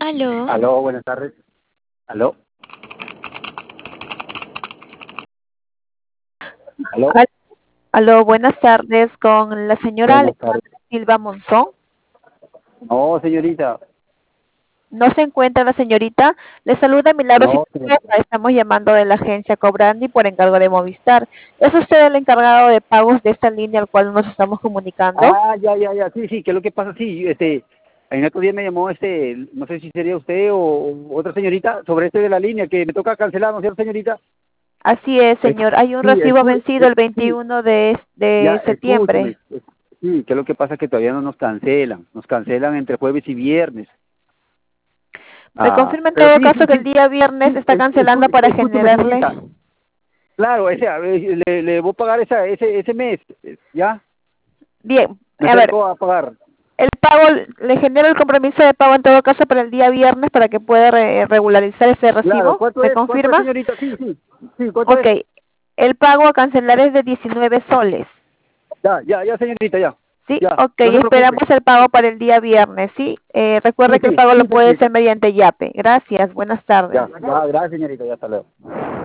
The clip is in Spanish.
Aló. Aló, buenas tardes. Aló. Aló. Aló, buenas tardes con la señora Buenas tardes. Alejandra Silva Monzón. No, señorita. ¿No se encuentra la señorita? Le saluda Milagros y No, señorita. estamos llamando de la agencia Cobrandi por encargo de Movistar. ¿Es usted el encargado de pagos de esta línea al cual nos estamos comunicando? Ah, ya. Sí, ¿qué es lo que pasa? Sí, en otro día me llamó no sé si sería usted o otra señorita sobre de la línea que me toca cancelar, ¿no es cierto, señorita? Así es, señor. Hay un Sí, recibo vencido el sí, 21 ya, de escúcheme. septiembre. Sí, ¿qué es lo que pasa? Que todavía no nos cancelan entre jueves y viernes. Me confirma en Pero todo sí, caso que el día viernes está cancelando para escúcheme, generarle. señorita. Claro, le voy a pagar ese mes, ¿ya? Bien, Me a ver, acerco a pagar. el pago, le genero el compromiso de pago en todo caso para el día viernes para que pueda regularizar ese Claro, recibo. ¿cuánto ¿Me es? ¿Cuánto es, confirma? señorita? Sí, ¿cuánto Ok, es? el pago a cancelar es de 19 soles. Ya, señorita, ya. Sí, Ya, ok, no se preocupe. esperamos el pago para el día viernes, ¿sí? Recuerde que el pago lo Sí, puede señorita. hacer mediante YAPE. Gracias, buenas tardes. Ya, gracias, señorita, ya hasta luego.